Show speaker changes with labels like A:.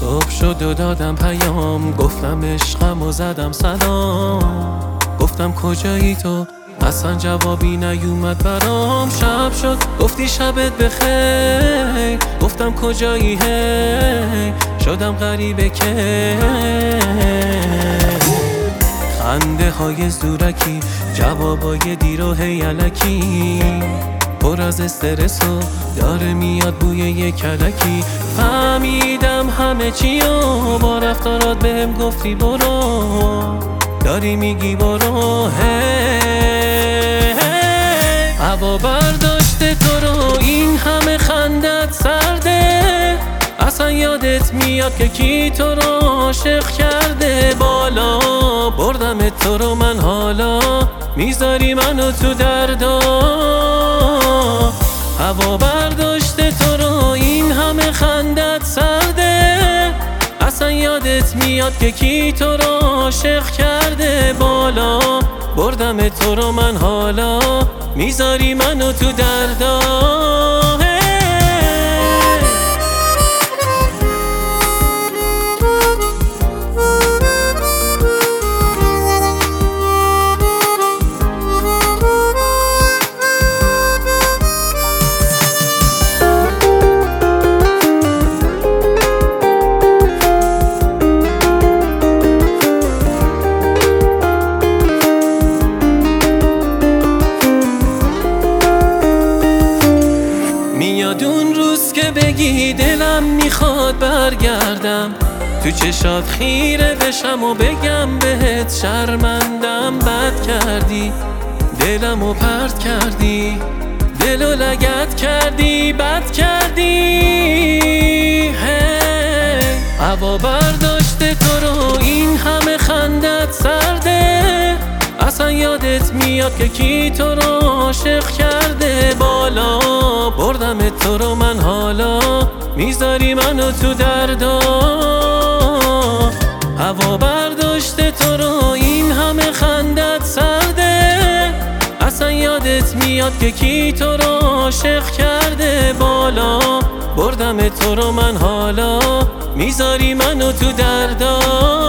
A: صبح شد و دادم پیام، گفتم عشقم و زدم سلام. گفتم کجایی تو؟ اصلا جوابی نیومد برام. شب شد گفتی شبت بخیر، گفتم کجایی هی، شدم غریبه که خنده های زورکی، جوابای دیر و هی الکی، پر از استرس و داره میاد بوی یک کلکی. فهمیدم همه چیو با رفتارات بهم گفتی برو، داری میگی برو. هوا برداشته تو رو، این همه خندت سرده، اصلا یادت میاد که کی تو رو عاشق کرده. بالا بردم تو رو من، حالا میذاری منو تو دردا. هوا برداشته تو رو، این همه خندت سرده، اصلا یادت میاد که کی تو رو عاشق کرده. بالا بردم تو رو من، حالا میذاری منو تو دردا. میاد اون روز که بگی دلم میخواد برگردم، تو چشات خیره بشم و بگم بهت شرمندم. بد کردی دلمو پرت کردی، دلو لگد کردی، بد کردی. هوا برداشته تو رو، این همه خندت سرده، اصلا یادت میاد که کی تو رو عاشق کرده. بالا بردم تو رو من، حالا میذاری منو تو دردا. هوا برداشته تو رو، این همه خندت سرده، اصلا یادت میاد که کی تو رو عاشق کرده. بالا بردم تو رو من، حالا میذاری منو تو دردا.